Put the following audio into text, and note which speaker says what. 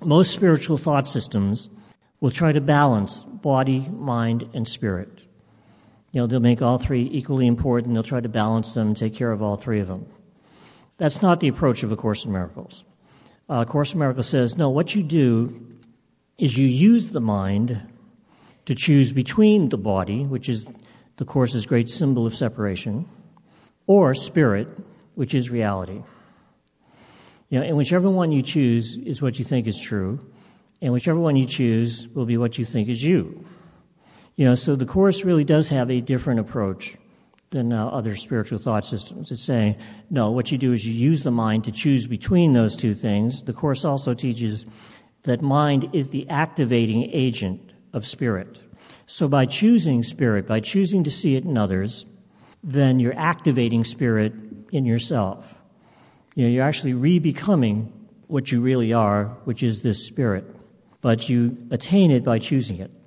Speaker 1: most spiritual thought systems will try to balance body, mind, and spirit. They'll make all three equally important. They'll try to balance them and take care of all three of them. That's not the approach of A Course in Miracles. A Course in Miracles says, no, what you do is you use the mind to choose between the body, which is the Course's great symbol of separation, or spirit, which is reality. And whichever one you choose is what you think is true, and whichever one you choose will be what you think is you. So the Course really does have a different approach than other spiritual thought systems. It's saying, no, what you do is you use the mind to choose between those two things. The Course also teaches that mind is the activating agent of spirit. So by choosing spirit, by choosing to see it in others, then you're activating spirit in yourself. You're actually re-becoming what you really are, which is this spirit. But you attain it by choosing it.